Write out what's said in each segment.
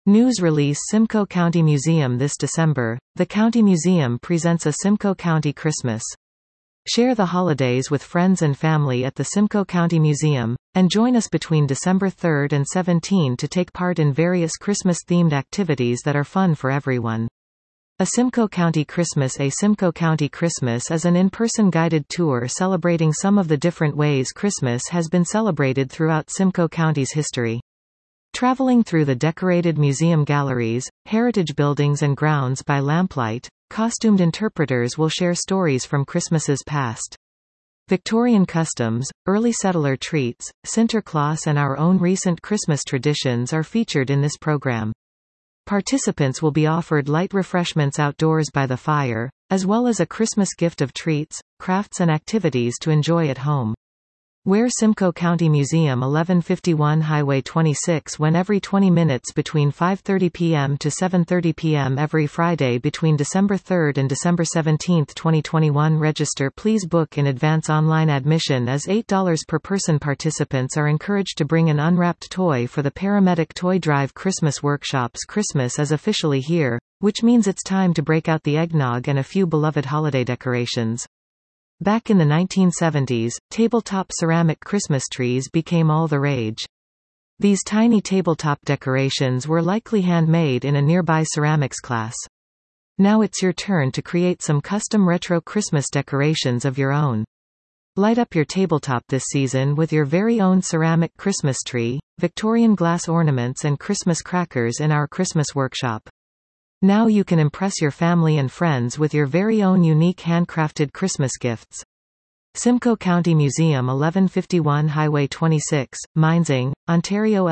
News release Simcoe County Museum this December, the County Museum presents a Simcoe County Christmas. Share the holidays with friends and family at the Simcoe County Museum, and join us between December 3rd and 17 to take part in various Christmas-themed activities that are fun for everyone. A Simcoe County Christmas A Simcoe County Christmas is an in-person guided tour celebrating some of the different ways Christmas has been celebrated throughout Simcoe County's history. Traveling through the decorated museum galleries, heritage buildings and grounds by lamplight, costumed interpreters will share stories from Christmases past. Victorian customs, early settler treats, Sinterklaas and our own recent Christmas traditions are featured in this program. Participants will be offered light refreshments outdoors by the fire, as well as a Christmas gift of treats, crafts and activities to enjoy at home. Where Simcoe County Museum 1151 Highway 26 when every 20 minutes between 5:30 p.m. to 7:30 p.m. every Friday between December 3rd and December 17, 2021. Register please book in advance. Online admission is $8 per person. Participants are encouraged to bring an unwrapped toy for the Paramedic Toy Drive Christmas workshops. Christmas is officially here, which means it's time to break out the eggnog and a few beloved holiday decorations. Back in the 1970s, tabletop ceramic Christmas trees became all the rage. These tiny tabletop decorations were likely handmade in a nearby ceramics class. Now it's your turn to create some custom retro Christmas decorations of your own. Light up your tabletop this season with your very own ceramic Christmas tree, Victorian glass ornaments and Christmas crackers in our Christmas workshop. Now you can impress your family and friends with your very own unique handcrafted Christmas gifts. Simcoe County Museum 1151 Highway 26, Minesing, Ontario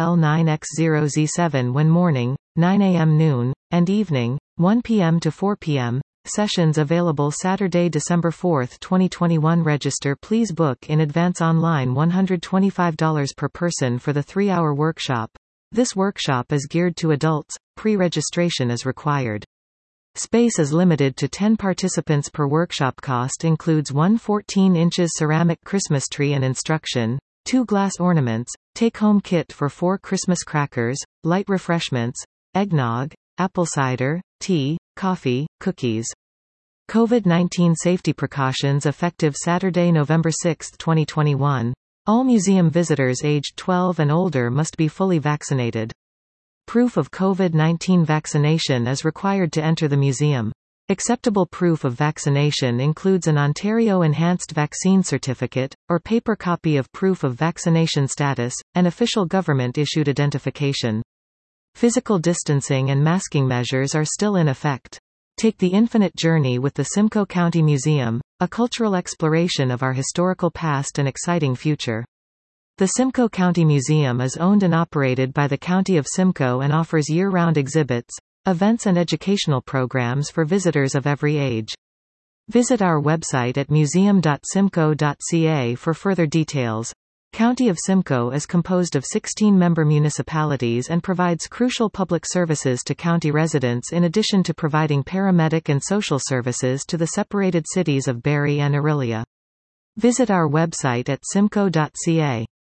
L9X0Z7 when morning, 9 a.m. noon, and evening, 1 p.m. to 4 p.m. Sessions available Saturday, December 4, 2021. Register please book in advance online. $125 per person for the 3-hour workshop. This workshop is geared to adults. Pre-registration is required. Space is limited to 10 participants per workshop. Cost includes one 14 inches ceramic Christmas tree and instruction, 2 glass ornaments, take-home kit for 4 Christmas crackers, light refreshments, eggnog, apple cider, tea, coffee, cookies. COVID-19 safety precautions effective Saturday, November 6, 2021. All museum visitors aged 12 and older must be fully vaccinated. Proof of COVID-19 vaccination is required to enter the museum. Acceptable proof of vaccination includes an Ontario Enhanced Vaccine Certificate, or paper copy of proof of vaccination status, and official government-issued identification. Physical distancing and masking measures are still in effect. Take the infinite journey with the Simcoe County Museum, a cultural exploration of our historical past and exciting future. The Simcoe County Museum is owned and operated by the County of Simcoe and offers year-round exhibits, events and educational programs for visitors of every age. Visit our website at museum.simcoe.ca for further details. County of Simcoe is composed of 16 member municipalities and provides crucial public services to county residents in addition to providing paramedic and social services to the separated cities of Barrie and Orillia. Visit our website at simcoe.ca.